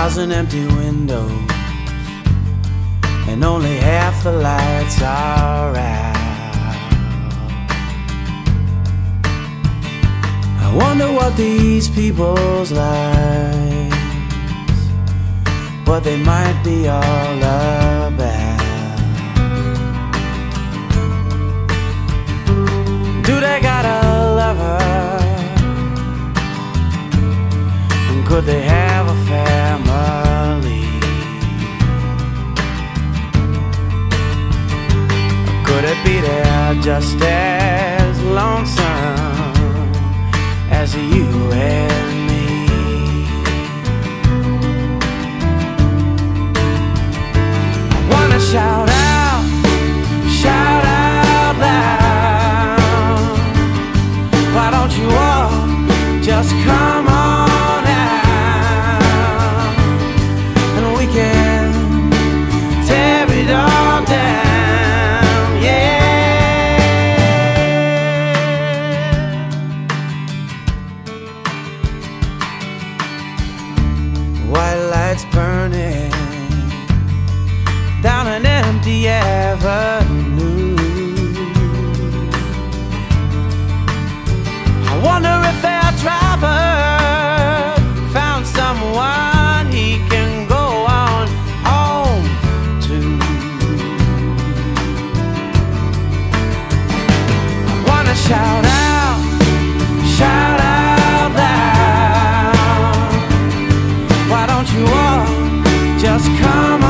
1,000 empty windows and only half the lights are out. I wonder what these people's lives, what they might be all about. Do they got a lover? And could they have a family? Or could it be they're just as lonesome as you and me? I wanna shout out, shout out loud. Why don't you all just come on out, and we can tear it all down, yeah. White lights burning down an empty avenue. I wonder if their driver found someone he can go on home to. I wanna shout out, shout out loud. Why don't you all just come on